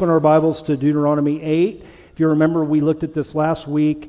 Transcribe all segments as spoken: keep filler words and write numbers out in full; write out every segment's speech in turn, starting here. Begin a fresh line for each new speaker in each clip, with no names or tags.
open our Bibles to Deuteronomy eight. If you remember, we looked at this last week,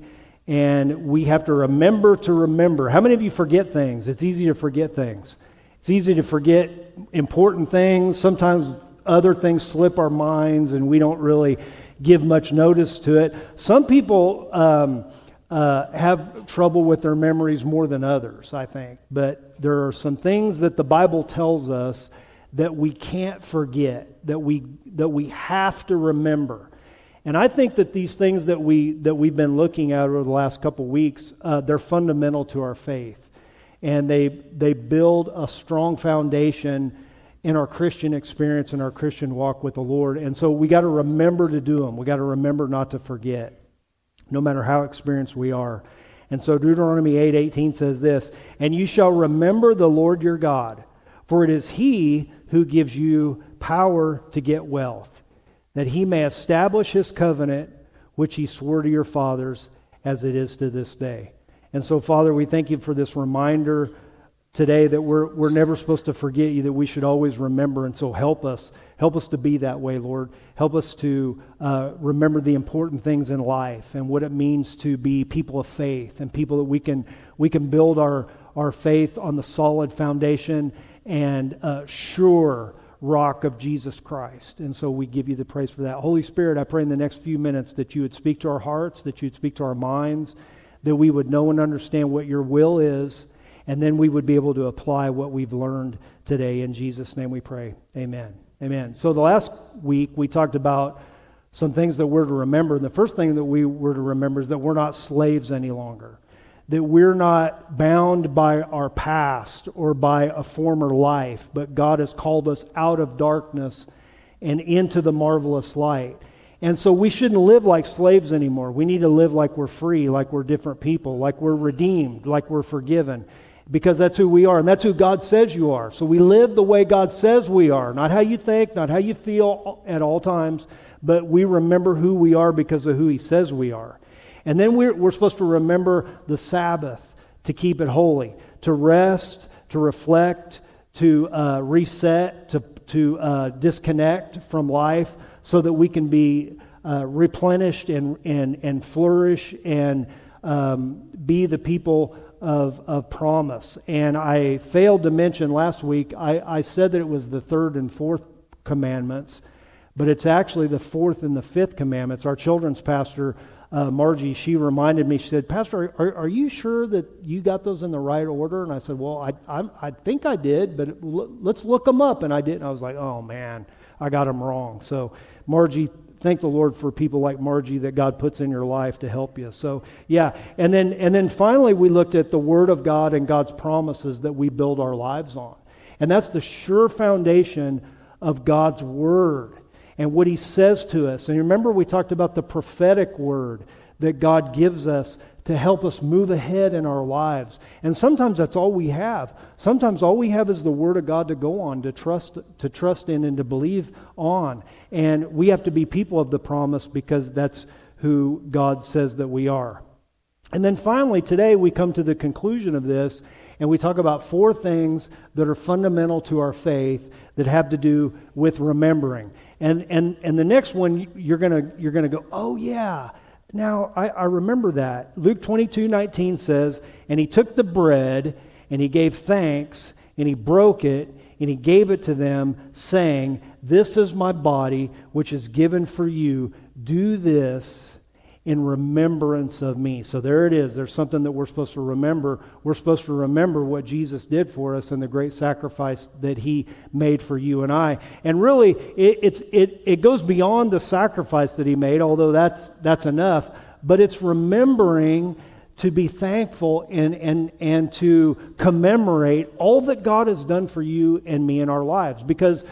and we have to remember to remember. How many of you forget things? It's easy to forget things. It's easy to forget important things. Sometimes other things slip our minds, and we don't really give much notice to it. Some people um, uh, have trouble with their memories more than others, I think. But there are some things that the Bible tells us that we can't forget, that we that we have to remember. And I think that these things that we that we've been looking at over the last couple weeks, uh, they're fundamental to our faith, and they they build a strong foundation in our Christian experience and our Christian walk with the Lord. And so we got to remember to do them. We got to remember not to forget, no matter how experienced we are. And so Deuteronomy eight eighteen says this: "And you shall remember the Lord your God, for it is He who gives you power to get wealth, that He may establish His covenant, which He swore to your fathers, as it is to this day." And so, Father, we thank You for this reminder today that we're we're never supposed to forget You, that we should always remember. And so help us. Help us to be that way, Lord. Help us to uh, remember the important things in life and what it means to be people of faith and people that we can we can build our, our faith on the solid foundation and uh, sure rock of Jesus Christ. And so we give You the praise for that. Holy Spirit, I pray in the next few minutes that You would speak to our hearts, that You would speak to our minds, that we would know and understand what Your will is, and then we would be able to apply what we've learned today. In Jesus' name we pray. Amen. Amen. So the last week we talked about some things that we're to remember. And the first thing that we were to remember is that we're not slaves any longer. That we're not bound by our past or by a former life, but God has called us out of darkness and into the marvelous light. And so we shouldn't live like slaves anymore. We need to live like we're free, like we're different people, like we're redeemed, like we're forgiven, because that's who we are, and that's who God says you are. So we live the way God says we are, not how you think, not how you feel at all times, but we remember who we are because of who He says we are. And then we're, we're supposed to remember the Sabbath, to keep it holy, to rest, to reflect, to uh, reset, to, to uh, disconnect from life so that we can be uh, replenished and, and, and flourish and um, be the people of, of promise. And I failed to mention last week, I, I said that it was the third and fourth commandments, but it's actually the fourth and the fifth commandments. Our children's pastor, Uh, Margie, she reminded me, she said, "Pastor, are, are you sure that you got those in the right order?" And I said, "Well, I I, I think I did, but l- let's look them up." And I did, and I was like, "Oh man, I got them wrong." So Margie, thank the Lord for people like Margie that God puts in your life to help you. So yeah, and then and then finally we looked at the Word of God and God's promises that we build our lives on. And that's the sure foundation of God's Word and what He says to us. And remember, we talked about the prophetic word that God gives us to help us move ahead in our lives. And sometimes that's all we have. Sometimes all we have is the Word of God to go on, to trust, to trust in and to believe on. And we have to be people of the promise because that's who God says that we are. And then finally, today we come to the conclusion of this, and we talk about four things that are fundamental to our faith that have to do with remembering. And and and the next one, you're gonna you're gonna go, "Oh yeah, now I, I remember that." Luke twenty-two nineteen says, "And He took the bread, and He gave thanks, and He broke it, and He gave it to them, saying, 'This is my body, which is given for you. Do this in remembrance of me.'" So there it is. There's something that we're supposed to remember. We're supposed to remember what Jesus did for us and the great sacrifice that He made for you and I. And really, it, it's it it goes beyond the sacrifice that He made, although that's that's enough. But it's remembering to be thankful and and and to commemorate all that God has done for you and me in our lives, because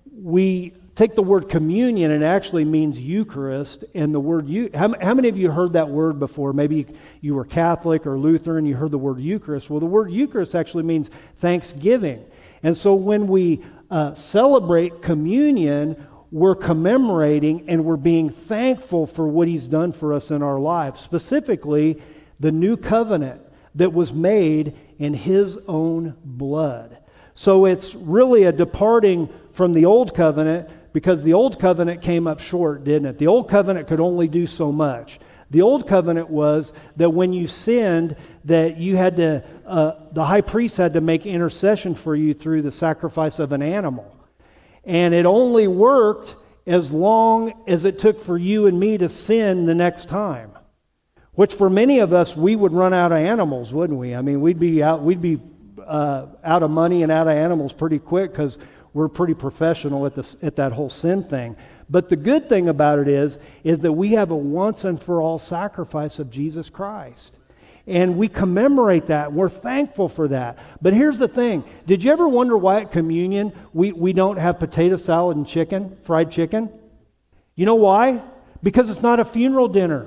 we take the word communion, and it actually means Eucharist. And the word, you, how, how many of you heard that word before? Maybe you were Catholic or Lutheran, you heard the word Eucharist. Well, the word Eucharist actually means thanksgiving. And so when we uh, celebrate communion, we're commemorating and we're being thankful for what He's done for us in our lives, specifically the new covenant that was made in His own blood. So it's really a departing from the old covenant because the old covenant came up short, didn't it? The old covenant could only do so much. The old covenant was that when you sinned, that you had to, uh, the high priest had to make intercession for you through the sacrifice of an animal. And it only worked as long as it took for you and me to sin the next time. Which for many of us, we would run out of animals, wouldn't we? I mean, we'd be out, we'd be uh, out of money and out of animals pretty quick because we're pretty professional at this at that whole sin thing. But the good thing about it is, is that we have a once and for all sacrifice of Jesus Christ. And we commemorate that. We're thankful for that. But here's the thing. Did you ever wonder why at communion we, we don't have potato salad and chicken, fried chicken? You know why? Because it's not a funeral dinner.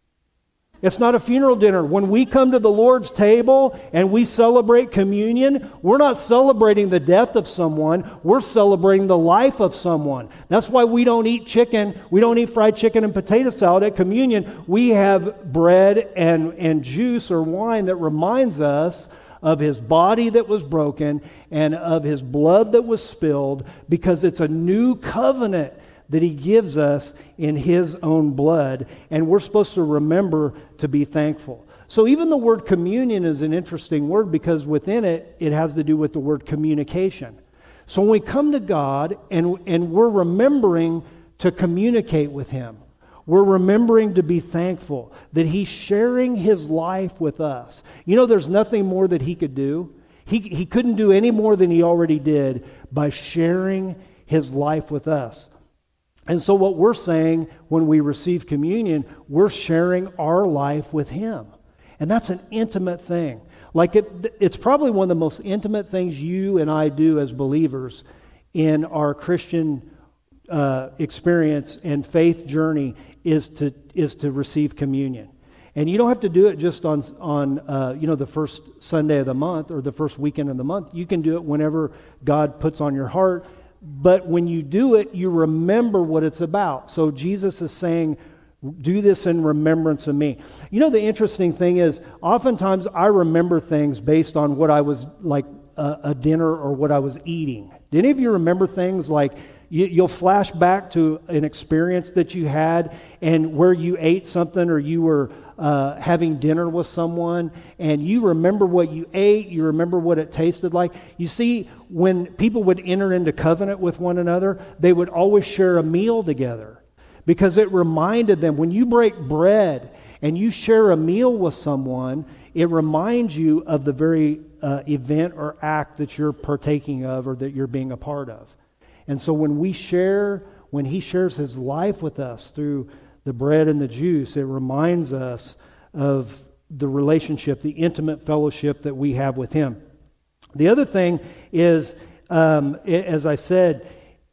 It's not a funeral dinner. When we come to the Lord's table and we celebrate communion, we're not celebrating the death of someone. We're celebrating the life of someone. That's why we don't eat chicken. We don't eat fried chicken and potato salad at communion. We have bread and, and juice or wine that reminds us of His body that was broken and of His blood that was spilled, because it's a new covenant that He gives us in His own blood, and we're supposed to remember to be thankful. So even the word communion is an interesting word, because within it, it has to do with the word communication. So when we come to God and, and we're remembering to communicate with Him, we're remembering to be thankful that He's sharing His life with us. You know, there's nothing more that He could do. He, he couldn't do any more than He already did by sharing His life with us. And so what we're saying when we receive communion, we're sharing our life with Him. And that's an intimate thing. Like it, it's probably one of the most intimate things you and I do as believers in our Christian uh, experience and faith journey is to is to receive communion. And you don't have to do it just on on uh, you know the first Sunday of the month or the first weekend of the month. You can do it whenever God puts on your heart. But when you do it, you remember what it's about. So Jesus is saying, do this in remembrance of me. You know, the interesting thing is, oftentimes I remember things based on what I was like a, a dinner or what I was eating. Do any of you remember things like you, you'll flash back to an experience that you had and where you ate something or you were uh, having dinner with someone and you remember what you ate, you remember what it tasted like. You see, when people would enter into covenant with one another, they would always share a meal together. Because it reminded them, when you break bread and you share a meal with someone, it reminds you of the very uh, event or act that you're partaking of or that you're being a part of. And so when we share, when He shares His life with us through the bread and the juice, it reminds us of the relationship, the intimate fellowship that we have with Him. The other thing is, um, it, as I said,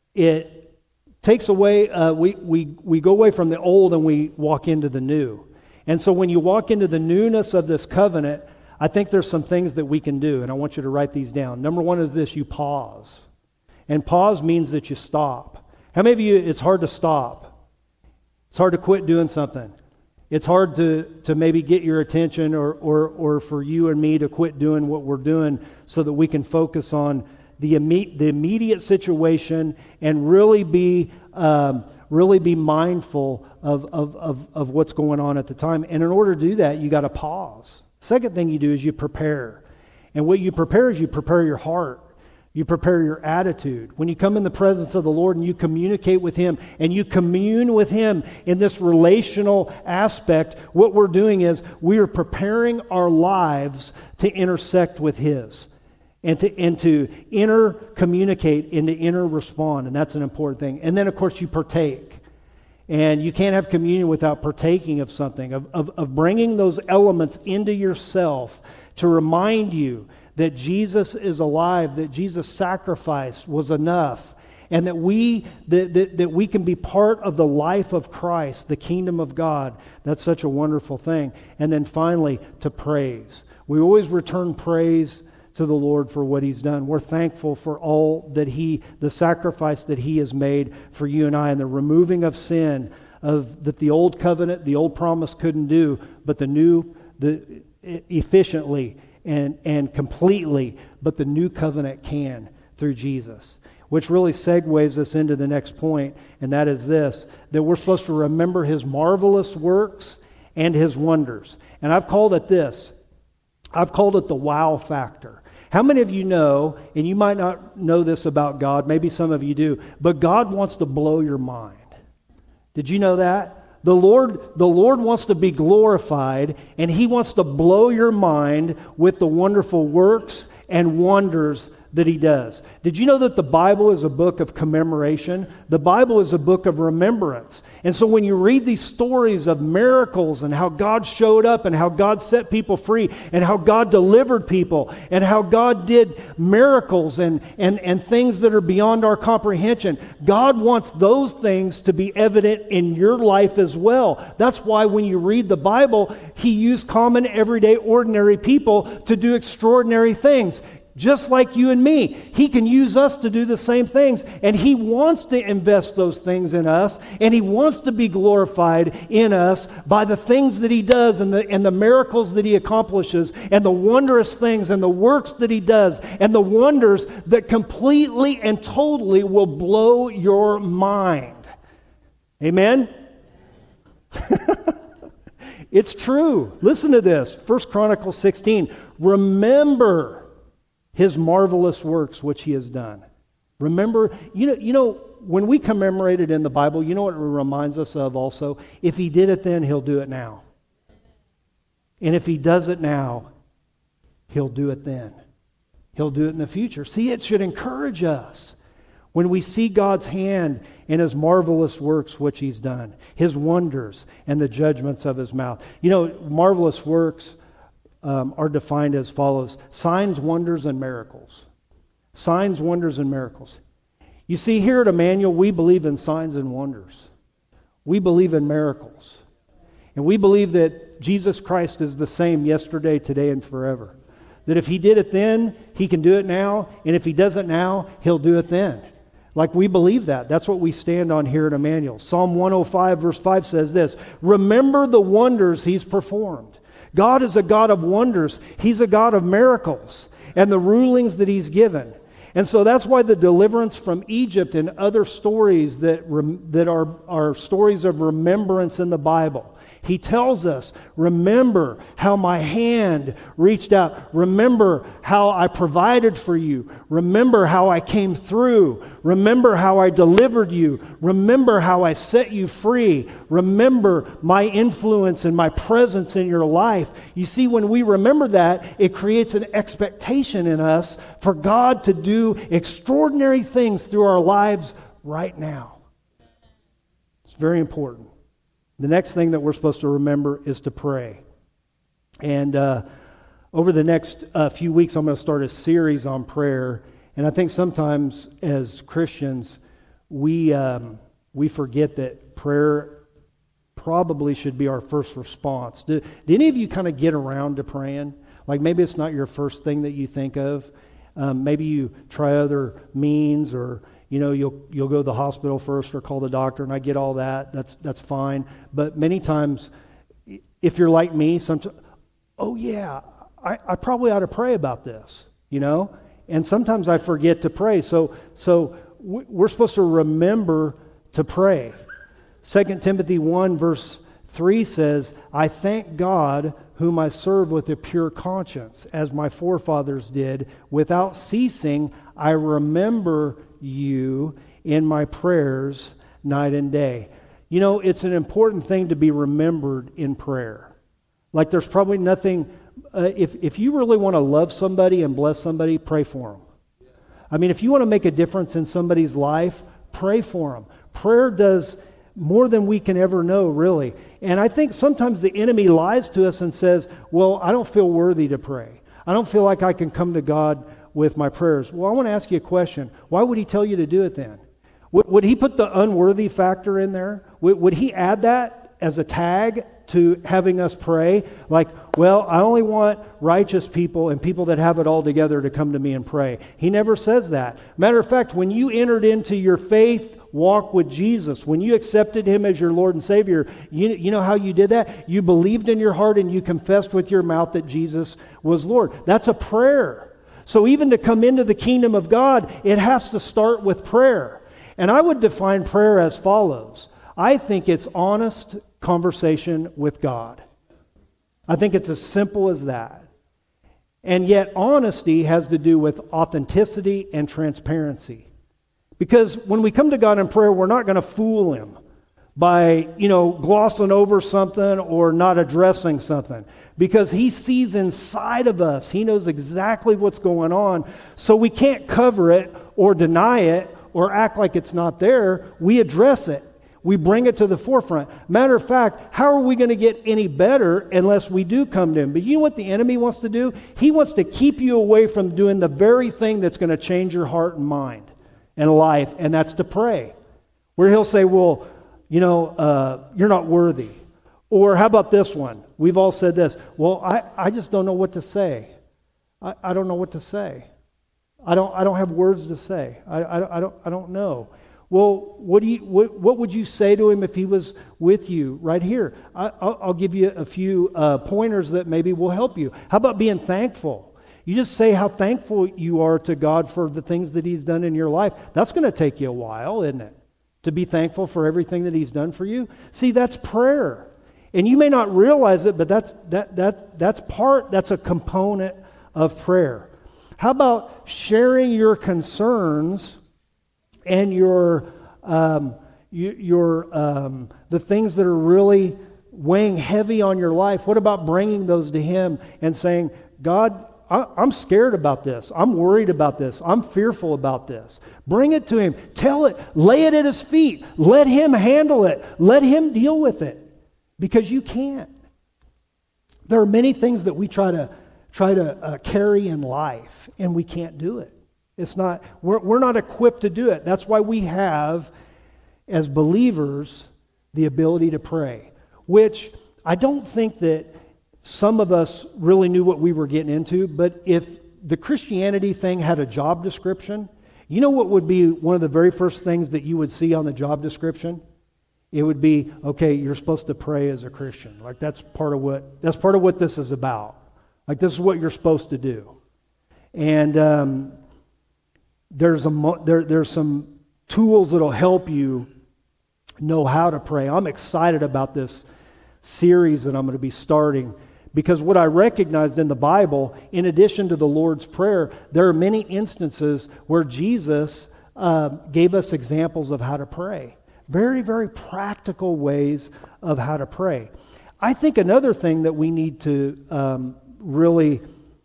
it takes away, uh, we, we, we go away from the old and we walk into the new. And so when you walk into the newness of this covenant, I think there's some things that we can do, and I want you to write these down. Number one is this: you pause. And pause means that you stop. How many of you, it's hard to stop? It's hard to quit doing something. It's hard to, to maybe get your attention or, or, or for you and me to quit doing what we're doing so that we can focus on the imme- the immediate situation and really be um, really be mindful of, of, of, of what's going on at the time. And in order to do that, you got to pause. Second thing you do is you prepare. And what you prepare is you prepare your heart. You prepare your attitude. When you come in the presence of the Lord and you communicate with Him and you commune with Him in this relational aspect, what we're doing is we are preparing our lives to intersect with His. And to, and to inter-communicate and to inter-respond. And that's an important thing. And then, of course, you partake. And you can't have communion without partaking of something, of, of, of bringing those elements into yourself to remind you that Jesus is alive, that Jesus' sacrifice was enough, and that we, that, that, that we can be part of the life of Christ, the kingdom of God. That's such a wonderful thing. And then finally, to praise. We always return praise to the Lord for what He's done. We're thankful for all that He, the sacrifice that He has made for you and I, and the removing of sin, of that the old covenant, the old promise couldn't do, but the new, the efficiently and and completely, but the new covenant can through Jesus. which really segues us into the next point, and that is this, that we're supposed to remember His marvelous works and His wonders. And I've called it this. I've called it the wow factor. How many of you know, and you might not know this about God, maybe some of you do, but God wants to blow your mind. Did you know that? The Lord, the Lord wants to be glorified, and He wants to blow your mind with the wonderful works and wonders that He does. Did you know that the Bible is a book of commemoration? The Bible is a book of remembrance. And so when you read these stories of miracles and how God showed up and how God set people free and how God delivered people and how God did miracles and, and, and things that are beyond our comprehension, God wants those things to be evident in your life as well. That's why when you read the Bible, He used common, everyday, ordinary people to do extraordinary things. Just like you and me. He can use us to do the same things. And He wants to invest those things in us. And He wants to be glorified in us by the things that He does and the, and the miracles that He accomplishes and the wondrous things and the works that He does and the wonders that completely and totally will blow your mind. Amen? It's true. Listen to this. First Chronicles sixteen. Remember His marvelous works which He has done. Remember, you know, you know, when we commemorate it in the Bible, you know what it reminds us of also? If He did it then, He'll do it now. And if He does it now, He'll do it then. He'll do it in the future. See, it should encourage us when we see God's hand in His marvelous works which He's done, His wonders and the judgments of His mouth. You know, marvelous works Um, are defined as follows: signs, wonders, and miracles. Signs, wonders, and miracles. You see, here at Emmanuel, we believe in signs and wonders. We believe in miracles. And we believe that Jesus Christ is the same yesterday, today, and forever. That if He did it then, He can do it now. And if He does it now, He'll do it then. Like, we believe that. That's what we stand on here at Emmanuel. Psalm one oh five verse five says this: remember the wonders He's performed. God is a God of wonders. He's a God of miracles and the rulings that He's given. And so that's why the deliverance from Egypt and other stories that, rem- that are, are stories of remembrance in the Bible. He tells us, remember how my hand reached out. Remember how I provided for you. Remember how I came through. Remember how I delivered you. Remember how I set you free. Remember my influence and my presence in your life. You see, when we remember that, it creates an expectation in us for God to do extraordinary things through our lives right now. It's very important. The next thing that we're supposed to remember is to pray. And uh, over the next uh, few weeks, I'm going to start a series on prayer. And I think sometimes as Christians, we um, we forget that prayer probably should be our first response. Do, do any of you kind of get around to praying? Like maybe it's not your first thing that you think of. Um, maybe you try other means, or you know, you'll you'll go to the hospital first or call the doctor, and I get all that. That's that's fine. But many times, if you're like me, sometimes, oh yeah, I, I probably ought to pray about this, you know? And sometimes I forget to pray. So so we're supposed to remember to pray. Second Timothy one verse three says, I thank God whom I serve with a pure conscience, as my forefathers did. Without ceasing, I remember you in my prayers night and day. You know, it's an important thing to be remembered in prayer. Like there's probably nothing, uh, if, if you really want to love somebody and bless somebody, pray for them. I mean, if you want to make a difference in somebody's life, pray for them. Prayer does more than we can ever know, really. And I think sometimes the enemy lies to us and says, well, I don't feel worthy to pray. I don't feel like I can come to God with my prayers. Well, I want to ask you a question. Why would he tell you to do it then? Would, would he put the unworthy factor in there? Would, would he add that as a tag to having us pray? Like, well, I only want righteous people and people that have it all together to come to me and pray. He never says that. Matter of fact, when you entered into your faith walk with Jesus, when you accepted Him as your Lord and Savior, you, you know how you did that? You believed in your heart and you confessed with your mouth that Jesus was Lord. That's a prayer. So even to come into the kingdom of God, it has to start with prayer. And I would define prayer as follows. I think it's honest conversation with God. I think it's as simple as that. And yet honesty has to do with authenticity and transparency. Because when we come to God in prayer, we're not going to fool Him by, you know, glossing over something or not addressing something. Because He sees inside of us. He knows exactly what's going on. So we can't cover it or deny it or act like it's not there. We address it. We bring it to the forefront. Matter of fact, how are we going to get any better unless we do come to Him? But you know what the enemy wants to do? He wants to keep you away from doing the very thing that's going to change your heart and mind and life, and that's to pray. Where he'll say, well, you know, uh, you're not worthy. Or how about this one? We've all said this. Well, I, I just don't know what to say. I, I don't know what to say. I don't I don't have words to say. I, I, I don't I don't know. Well, what do you what, what would you say to him if he was with you right here? I, I'll, I'll give you a few uh, pointers that maybe will help you. How about being thankful? You just say how thankful you are to God for the things that He's done in your life. That's going to take you a while, isn't it? To be thankful for everything that He's done for you. See, that's prayer. And you may not realize it, but that's that that's that's part, that's a component of prayer. How about sharing your concerns and your um, you, your um, the things that are really weighing heavy on your life? What about bringing those to Him and saying, God, I, I'm scared about this. I'm worried about this. I'm fearful about this. Bring it to Him. Tell it. Lay it at His feet. Let Him handle it. Let Him deal with it. Because you can't. There are many things that we try to try to uh, carry in life, and we can't do it. It's not. We're we're not equipped to do it. That's why we have, as believers, the ability to pray. Which I don't think that some of us really knew what we were getting into. But if the Christianity thing had a job description, you know what would be one of the very first things that you would see on the job description? It would be, okay, you're supposed to pray as a Christian. Like that's part of what that's part of what this is about. Like this is what you're supposed to do. And um, there's a there there's some tools that'll help you know how to pray. I'm excited about this series that I'm going to be starting because what I recognized in the Bible, in addition to the Lord's Prayer, there are many instances where Jesus uh, gave us examples of how to pray. Very, very practical ways of how to pray. I think another thing that we need to um, really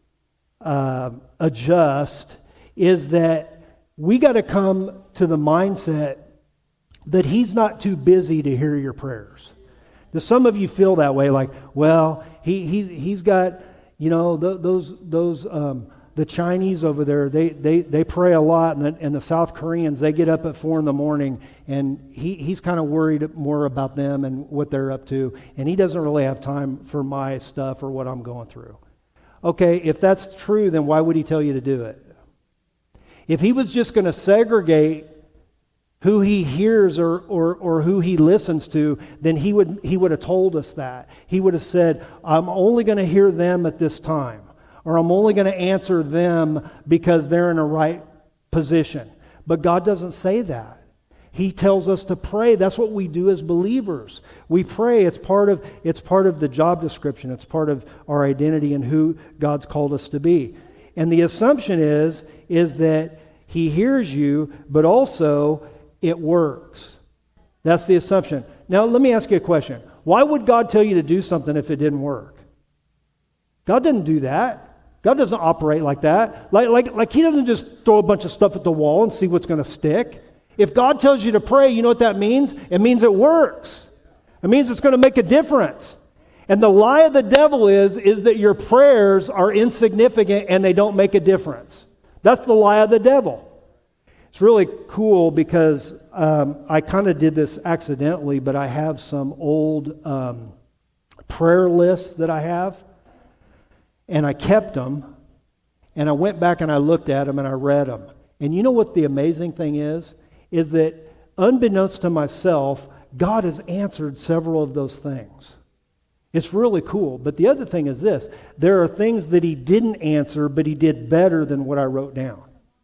uh, adjust is that we got to come to the mindset that He's not too busy to hear your prayers. Does some of you feel that way? Like, well, he he's he's got, you know, th- those those. Um, The Chinese over there, they they, they pray a lot, and the, and the South Koreans, they get up at four in the morning, and he, he's kind of worried more about them and what they're up to, and he doesn't really have time for my stuff or what I'm going through. Okay, if that's true, then why would He tell you to do it? If He was just going to segregate who He hears or, or or who He listens to, then He would He would have told us that. He would have said, I'm only going to hear them at this time. Or I'm only going to answer them because they're in a right position. But God doesn't say that. He tells us to pray. That's what we do as believers. We pray. It's part of it's part of the job description. It's part of our identity and who God's called us to be. And the assumption is, is that He hears you, but also it works. That's the assumption. Now, let me ask you a question. Why would God tell you to do something if it didn't work? God didn't do that. God doesn't operate like that. Like, like, like He doesn't just throw a bunch of stuff at the wall and see what's going to stick. If God tells you to pray, you know what that means? It means it works. It means it's going to make a difference. And the lie of the devil is, is that your prayers are insignificant and they don't make a difference. That's the lie of the devil. It's really cool because um, I kind of did this accidentally, but I have some old um, prayer lists that I have. And I kept them, and I went back and I looked at them and I read them. And you know what the amazing thing is? Is that unbeknownst to myself, God has answered several of those things. It's really cool. But the other thing is this. There are things that he didn't answer, but he did better than what I wrote down.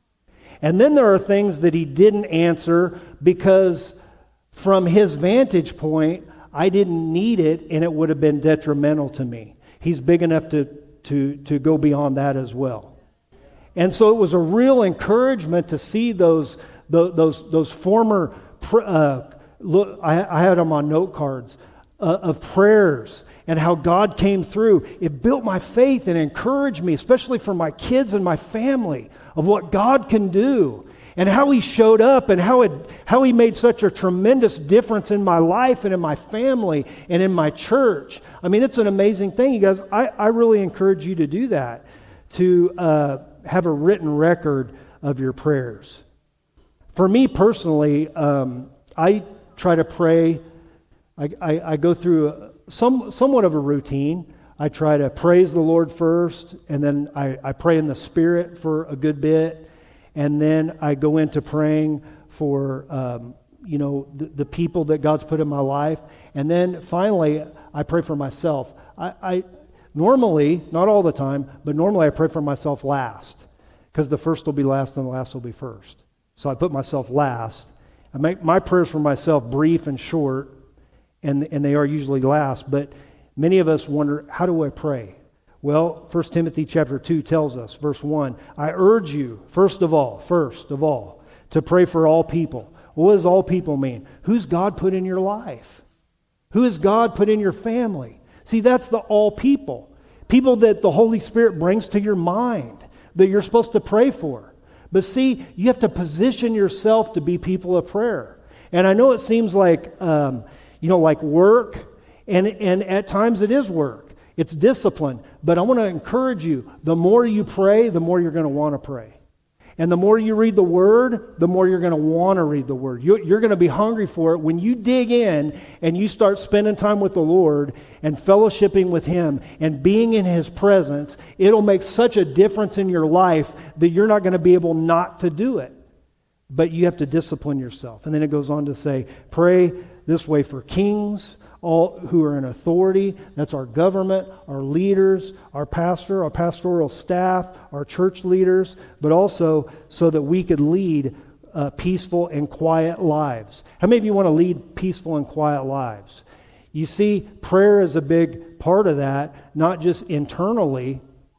And then there are things that he didn't answer because from his vantage point, I didn't need it and it would have been detrimental to me. He's big enough to, to, to go beyond that as well. And so it was a real encouragement to see those, those, those, those former, uh, look, I, I had them on note cards, uh, of prayers and how God came through. It built my faith and encouraged me, especially for my kids and my family, of what God can do and how he showed up and how it, how he made such a tremendous difference in my life and in my family and in my church. I mean, it's an amazing thing, you guys. I, I really encourage you to do that, to uh, have a written record of your prayers. For me personally, um, I try to pray. I, I, I go through a, some somewhat of a routine. I try to praise the Lord first, and then I, I pray in the Spirit for a good bit, and then I go into praying for um, you know the, the people that God's put in my life, and then finally I pray for myself. I, I normally, not all the time, but normally I pray for myself last, because the first will be last and the last will be first. So I put myself last. I make my prayers for myself brief and short, and and they are usually last, but many of us wonder, how do I pray? Well, First Timothy chapter two tells us, verse one, I urge you, first of all, first of all, to pray for all people. What does all people mean? Who's God put in your life? Who has God put in your family? See, that's the all people. People that the Holy Spirit brings to your mind that you're supposed to pray for. But see, you have to position yourself to be people of prayer. And I know it seems like, um, you know, like work, and, and at times it is work. It's discipline. But I want to encourage you, the more you pray, the more you're going to want to pray. And the more you read the Word, the more you're going to want to read the Word. You, you're going to be hungry for it. When you dig in and you start spending time with the Lord and fellowshipping with Him and being in His presence, it'll make such a difference in your life that you're not going to be able not to do it. But you have to discipline yourself. And then it goes on to say, pray this way for kings, all who are in authority. That's our government, our leaders, our pastor, our pastoral staff, our church leaders, but also so that we could lead uh, peaceful and quiet lives. How many of you want to lead peaceful and quiet lives? You see, prayer is a big part of that, not just internally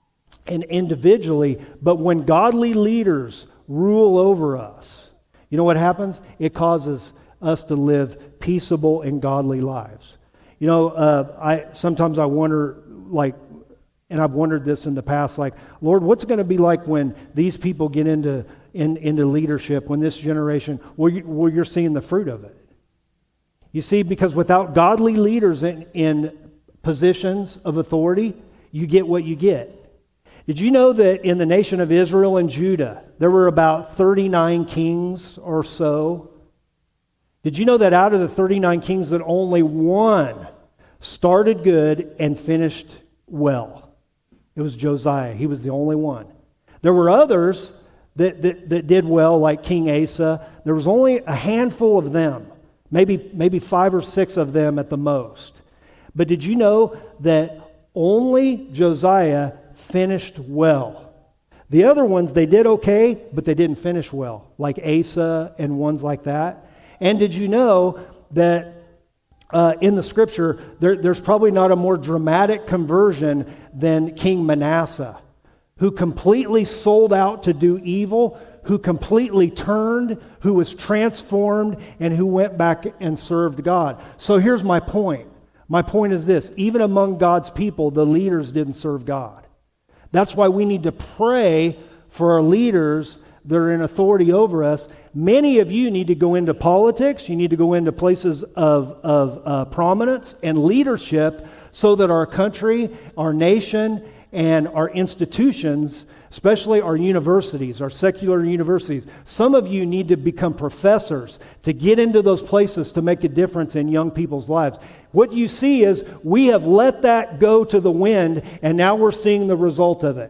and individually, but when godly leaders rule over us, you know what happens? It causes us to live peaceable and godly lives. You know, uh, I sometimes I wonder, like, and I've wondered this in the past, like, Lord, what's it going to be like when these people get into in, into leadership, when this generation, where, you, where you're seeing the fruit of it? You see, because without godly leaders in, in positions of authority, you get what you get. Did you know that in the nation of Israel and Judah, there were about thirty-nine kings or so? Did you know that out of the thirty-nine kings that only one started good and finished well? It was Josiah. He was the only one. There were others that, that, that did well, like King Asa. There was only a handful of them, maybe, maybe five or six of them at the most. But did you know that only Josiah finished well? The other ones, they did okay, but they didn't finish well, like Asa and ones like that. And did you know that uh, in the Scripture, there, there's probably not a more dramatic conversion than King Manasseh, who completely sold out to do evil, who completely turned, who was transformed, and who went back and served God. So here's my point. My point is this: even among God's people, the leaders didn't serve God. That's why we need to pray for our leaders that are in authority over us. Many of you need to go into politics. You need to go into places of, of uh, prominence and leadership so that our country, our nation, and our institutions, especially our universities, our secular universities, some of you need to become professors to get into those places to make a difference in young people's lives. What you see is we have let that go to the wind, and now we're seeing the result of it.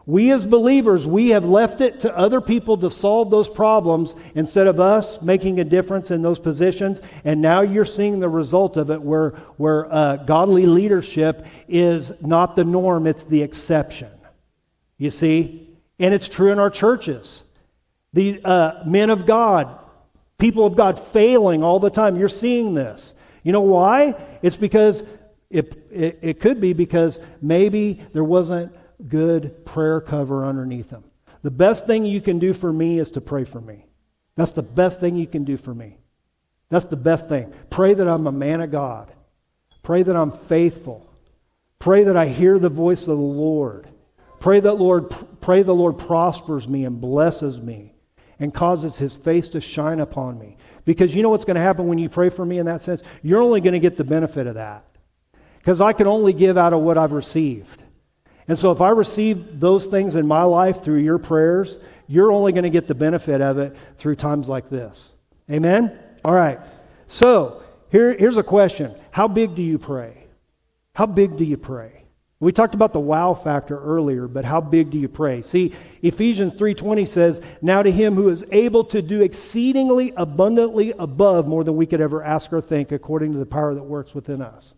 We as believers, we have left it to other people to solve those problems instead of us making a difference in those positions. And now you're seeing the result of it where, where uh, godly leadership is not the norm, it's the exception. You see? And it's true in our churches. The uh, men of God, people of God failing all the time. You're seeing this. You know why? It's because, it, it, it could be because maybe there wasn't good prayer cover underneath them. The best thing you can do for me is to pray for me. That's the best thing you can do for me. That's the best thing. Pray that I'm a man of God. Pray that I'm faithful. Pray that I hear the voice of the Lord. Pray that Lord, pray the Lord prospers me and blesses me and causes His face to shine upon me. Because you know what's going to happen when you pray for me in that sense? You're only going to get the benefit of that. Because I can only give out of what I've received. And so if I receive those things in my life through your prayers, you're only going to get the benefit of it through times like this. Amen? All right. So here, here's a question. How big do you pray? How big do you pray? We talked about the wow factor earlier, but how big do you pray? See, Ephesians three twenty says, "Now to Him who is able to do exceedingly abundantly above more than we could ever ask or think, according to the power that works within us."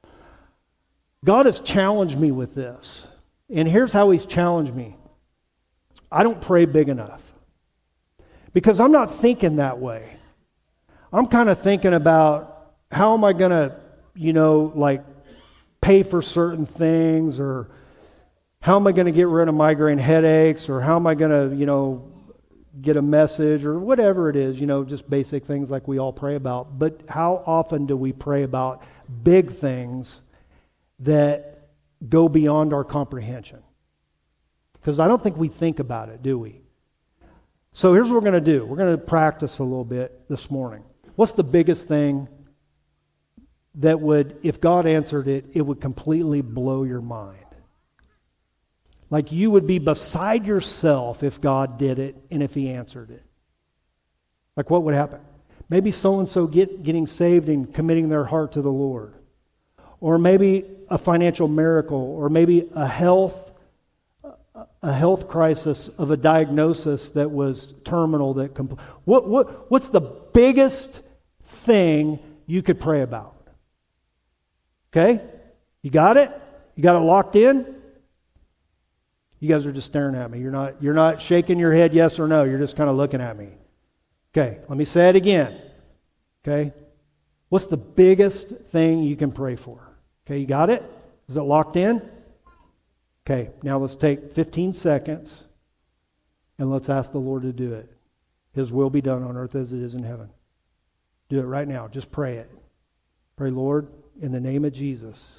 God has challenged me with this. And here's how He's challenged me. I don't pray big enough. Because I'm not thinking that way. I'm kind of thinking about how am I going to, you know, like pay for certain things, or how am I going to get rid of migraine headaches, or how am I going to, you know, get a message, or whatever it is, you know, just basic things like we all pray about. But how often do we pray about big things that go beyond our comprehension? Because I don't think we think about it, do we? So here's what we're going to do. We're going to practice a little bit this morning. What's the biggest thing that would, if God answered it, it would completely blow your mind? Like you would be beside yourself if God did it and if He answered it. Like what would happen? Maybe so-and-so get, getting saved and committing their heart to the Lord. Or maybe a financial miracle, or maybe a health a health crisis of a diagnosis that was terminal. That compl- what what what's the biggest thing you could pray about? Okay, you got it? You got it locked in? You guys are just staring at me. You're not you're not shaking your head yes or no. You're just kind of looking at me. Okay, let me say it again. Okay, what's the biggest thing you can pray for? Okay, you got it? Is it locked in? Okay, now let's take fifteen seconds and let's ask the Lord to do it. His will be done on earth as it is in heaven. Do it right now. Just pray it. Pray, Lord, in the name of Jesus,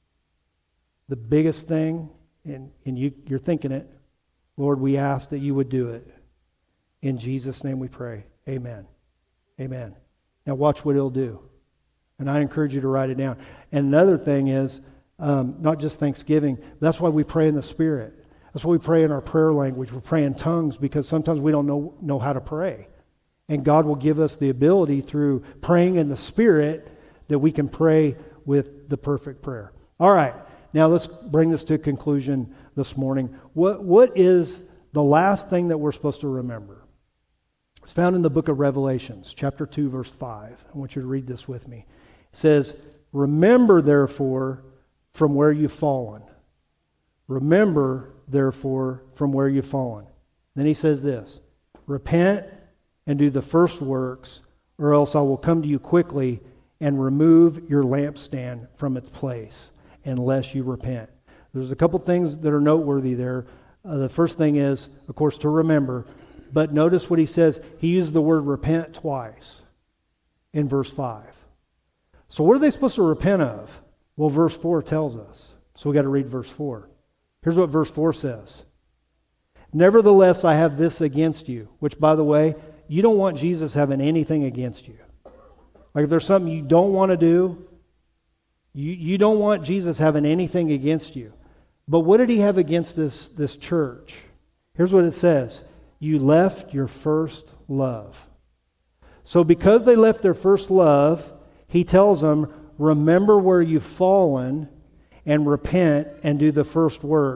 the biggest thing, and, and you, you're thinking it, Lord, we ask that you would do it. In Jesus' name we pray. Amen. Amen. Now watch what He'll do. And I encourage you to write it down. And another thing is, um, not just Thanksgiving, that's why we pray in the Spirit. That's why we pray in our prayer language. We pray in tongues because sometimes we don't know, know how to pray. And God will give us the ability through praying in the Spirit that we can pray with the perfect prayer. All right, now let's bring this to a conclusion this morning. What What is the last thing that we're supposed to remember? It's found in the book of Revelations, chapter two, verse five. I want you to read this with me. It says, "Remember, therefore, from where you've fallen. Remember, therefore, from where you've fallen." Then he says this, "Repent and do the first works, or else I will come to you quickly and remove your lampstand from its place, unless you repent." There's a couple things that are noteworthy there. Uh, the first thing is, of course, to remember. But notice what he says. He uses the word repent twice in verse five. So what are they supposed to repent of? Well, verse four tells us. So we got to read verse four. Here's what verse four says. "Nevertheless, I have this against you," which, by the way, you don't want Jesus having anything against you. Like if there's something you don't want to do, you, you don't want Jesus having anything against you. But what did He have against this, this church? Here's what it says. You left your first love. So because they left their first love, He tells them, remember where you've fallen and repent and do the first works,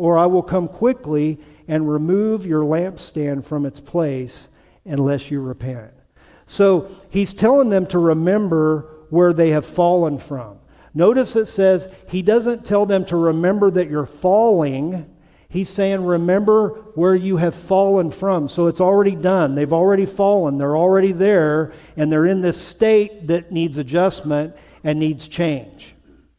or I will come quickly and remove your lampstand from its place unless you repent. So he's telling them to remember where they have fallen from. Notice it says he doesn't tell them to remember that you're falling. He's saying remember where you have fallen from. So it's already done. They've already fallen. They're already there, and they're in this state that needs adjustment and needs change.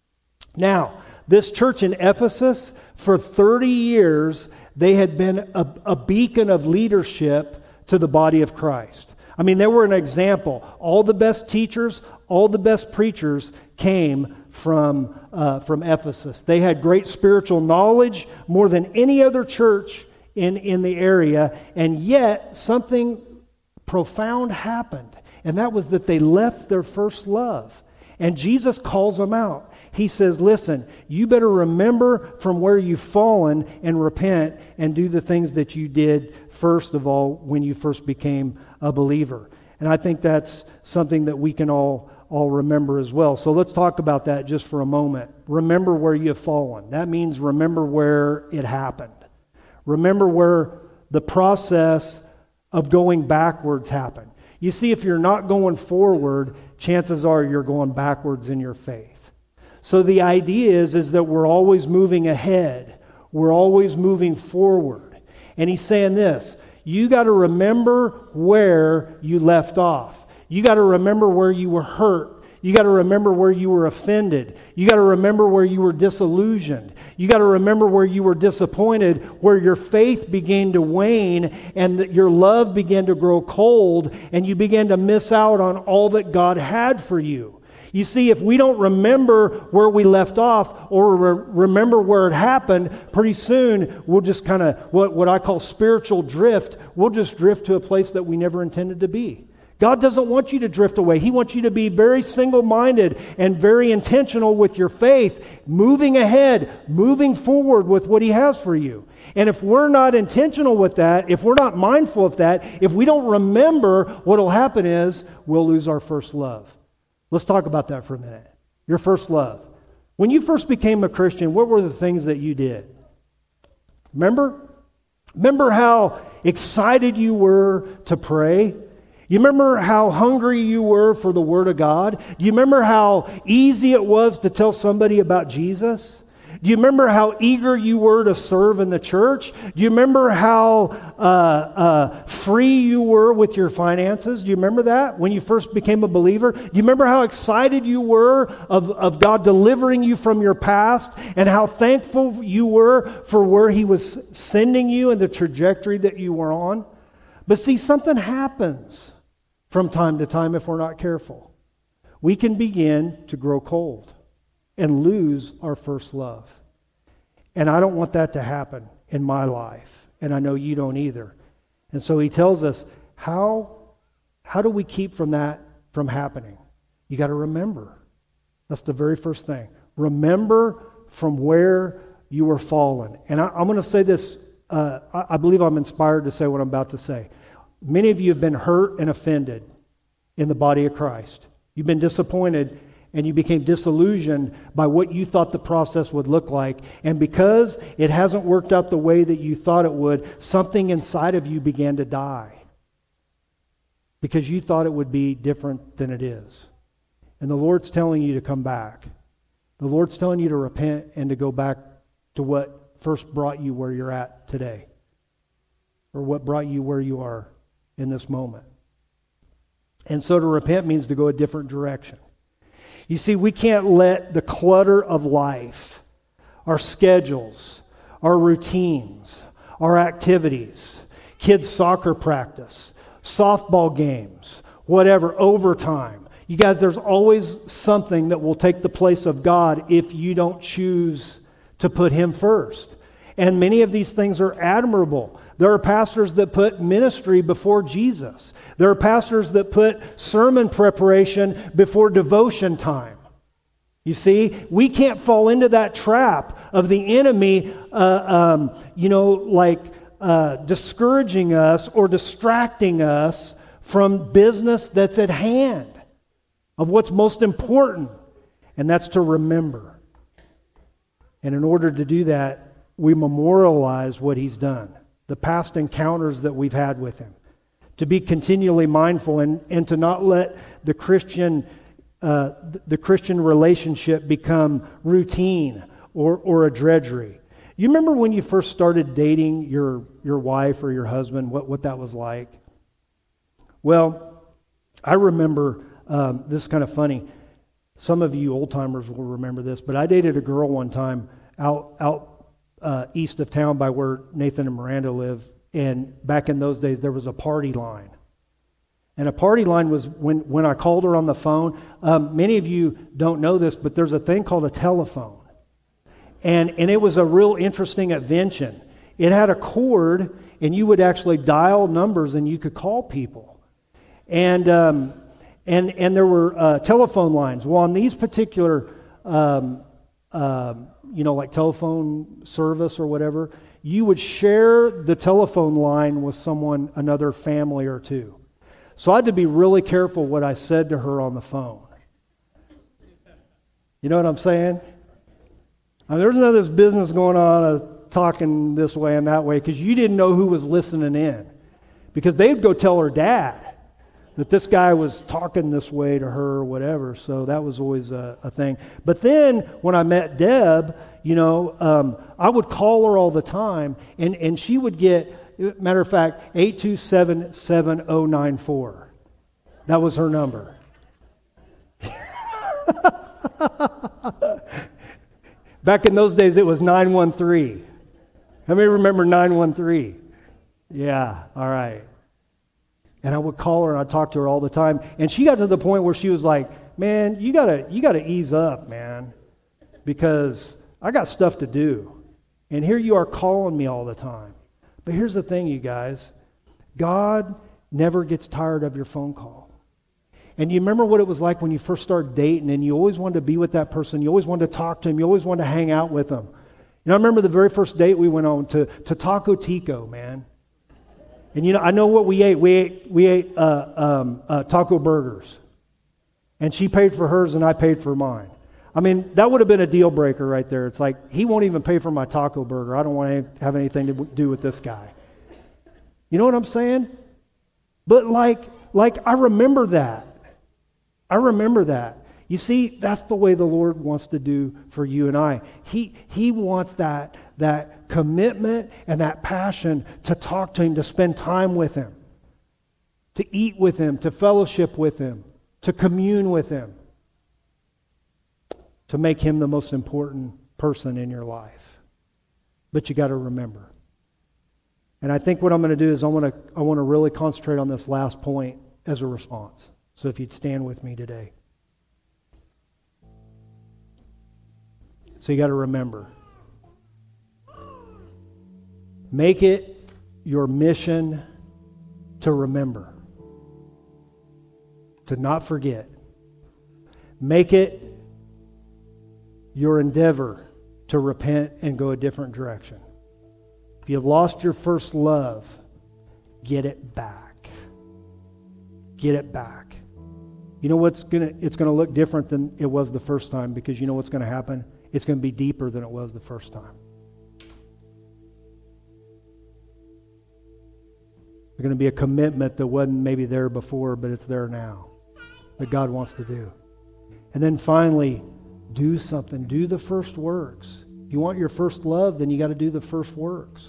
Now, this church in Ephesus, for thirty years, they had been a, a beacon of leadership to the body of Christ. I mean, they were an example. All the best teachers, all the best preachers came from, uh, from Ephesus. They had great spiritual knowledge, more than any other church in, in the area, and yet something profound happened, and that was that they left their first love. And Jesus calls them out. He says, listen, you better remember from where you've fallen and repent and do the things that you did first of all when you first became a believer. And I think that's something that we can all, all remember as well. So let's talk about that just for a moment. Remember where you've fallen. That means remember where it happened. Remember where the process of going backwards happened. You see, if you're not going forward, chances are you're going backwards in your faith. So the idea is, is that we're always moving ahead. We're always moving forward. And he's saying this, you got to remember where you left off. You got to remember where you were hurt. You got to remember where you were offended. You got to remember where you were disillusioned. You got to remember where you were disappointed, where your faith began to wane and that your love began to grow cold and you began to miss out on all that God had for you. You see, if we don't remember where we left off or re- remember where it happened, pretty soon we'll just kind of, what, what I call spiritual drift, we'll just drift to a place that we never intended to be. God doesn't want you to drift away. He wants you to be very single-minded and very intentional with your faith, moving ahead, moving forward with what He has for you. And if we're not intentional with that, if we're not mindful of that, if we don't remember, what will happen is we'll lose our first love. Let's talk about that for a minute. Your first love. When you first became a Christian, what were the things that you did? Remember? Remember how excited you were to pray? You remember how hungry you were for the Word of God? Do you remember how easy it was to tell somebody about Jesus? Do you remember how eager you were to serve in the church? Do you remember how uh, uh, free you were with your finances? Do you remember that when you first became a believer? Do you remember how excited you were of, of God delivering you from your past and how thankful you were for where He was sending you and the trajectory that you were on? But see, something happens from time to time if we're not careful. We can begin to grow cold and lose our first love. And I don't want that to happen in my life. And I know you don't either. And so he tells us, how, how do we keep from that from happening? You got to remember. That's the very first thing. Remember from where you were fallen. And I, I'm going to say this, uh, I, I believe I'm inspired to say what I'm about to say. Many of you have been hurt and offended in the body of Christ. You've been disappointed and you became disillusioned by what you thought the process would look like. And because it hasn't worked out the way that you thought it would, something inside of you began to die. Because you thought it would be different than it is. And the Lord's telling you to come back. The Lord's telling you to repent and to go back to what first brought you where you're at today. Or what brought you where you are in this moment. And so to repent means to go a different direction. You see, we can't let the clutter of life, our schedules, our routines, our activities, kids' soccer practice, softball games, whatever, overtime. You guys, there's always something that will take the place of God if you don't choose to put Him first. And many of these things are admirable. There are pastors that put ministry before Jesus. There are pastors that put sermon preparation before devotion time. You see, we can't fall into that trap of the enemy, uh, um, you know, like uh, discouraging us or distracting us from business that's at hand, of what's most important, and that's to remember. And in order to do that, we memorialize what he's done, the past encounters that we've had with him, to be continually mindful and, and to not let the Christian uh, the Christian relationship become routine or, or a drudgery. You remember when you first started dating your, your wife or your husband, what, what that was like? Well, I remember, um, this is kind of funny. Some of you old-timers will remember this, but I dated a girl one time out, out uh, east of town by where Nathan and Miranda live, and back in those days there was a party line. And a party line was when, when I called her on the phone. Um, many of you don't know this, but there's a thing called a telephone. And, and it was a real interesting invention. It had a cord, and you would actually dial numbers, and you could call people. And um, and and there were uh, telephone lines. Well, on these particular, um, uh, you know, like telephone service or whatever, you would share the telephone line with someone, another family or two. So I had to be really careful what I said to her on the phone. You know what I'm saying? I mean, there's none of this business going on of talking this way and that way because you didn't know who was listening in. Because they'd go tell her dad that this guy was talking this way to her or whatever. So that was always a, a thing. But then when I met Deb, you know, um, I would call her all the time, and, and she would get, matter of fact, eight two seven, seven oh nine four. That was her number. Back in those days, it was nine one three. How many remember nine one three? Yeah, all right. And I would call her and I'd talk to her all the time. And she got to the point where she was like, man, you gotta, you gotta ease up, man, because I got stuff to do. And here you are calling me all the time. But here's the thing, you guys. God never gets tired of your phone call. And you remember what it was like when you first started dating and you always wanted to be with that person. You always wanted to talk to him. You always wanted to hang out with him. You know, I remember the very first date we went on to, to Taco Tico, man. And you know, I know what we ate. We ate, we ate uh, um, uh, taco burgers. And she paid for hers and I paid for mine. I mean, that would have been a deal breaker right there. It's like, he won't even pay for my taco burger. I don't want to have anything to do with this guy. You know what I'm saying? But like, like I remember that. I remember that. You see, that's the way the Lord wants to do for you and I. He, he wants that, that commitment and that passion to talk to Him, to spend time with Him, to eat with Him, to fellowship with Him, to commune with Him, to make Him the most important person in your life. But you got to remember. And I think what I'm going to do is I want to I want to really concentrate on this last point as a response. So if you'd stand with me today. So you got to remember. Make it your mission to remember. To not forget. Make it your endeavor to repent and go a different direction. If you've lost your first love, get it back. Get it back. You know what's gonna it's gonna look different than it was the first time, because you know what's gonna happen? It's gonna be deeper than it was the first time. There's gonna be a commitment that wasn't maybe there before, but it's there now. That God wants to do. And then finally, do something. Do the first works. You want your first love, then you got to do the first works.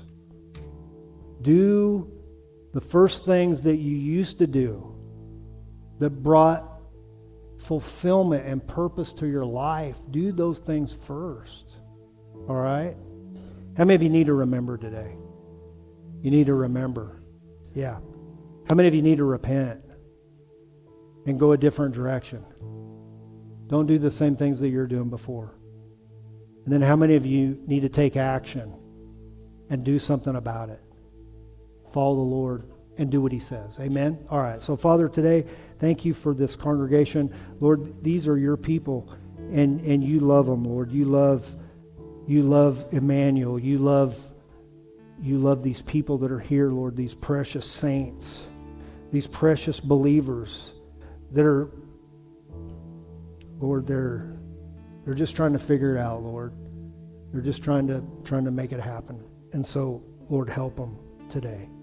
Do the first things that you used to do that brought fulfillment and purpose to your life. Do those things first. All right? How many of you need to remember today? You need to remember. Yeah. How many of you need to repent and go a different direction? Don't do the same things that you're doing before. And then how many of you need to take action and do something about it? Follow the Lord and do what He says. Amen? All right. So, Father, today, thank you for this congregation. Lord, these are your people, and, and you love them, Lord. You love, you love Emmanuel. You love, you love these people that are here, Lord, these precious saints, these precious believers that are, Lord, they're, they're just trying to figure it out, Lord. They're just trying to trying to make it happen. And so, Lord, help them today.